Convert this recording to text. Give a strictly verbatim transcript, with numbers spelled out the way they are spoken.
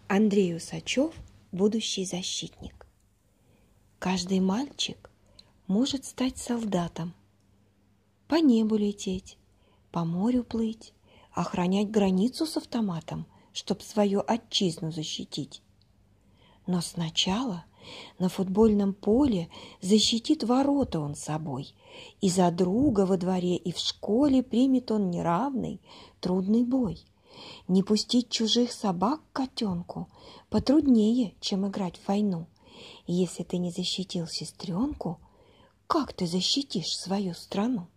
Андрей Усачев – будущий защитник. Каждый мальчик может стать солдатом, по небу лететь, по морю плыть, охранять границу с автоматом, чтоб свою отчизну защитить. Но сначала на футбольном поле защитит ворота он собой, и за друга во дворе и в школе примет он неравный, трудный бой. Не пустить чужих собак к котенку потруднее, чем играть в войну. Если ты не защитил сестренку, как ты защитишь свою страну?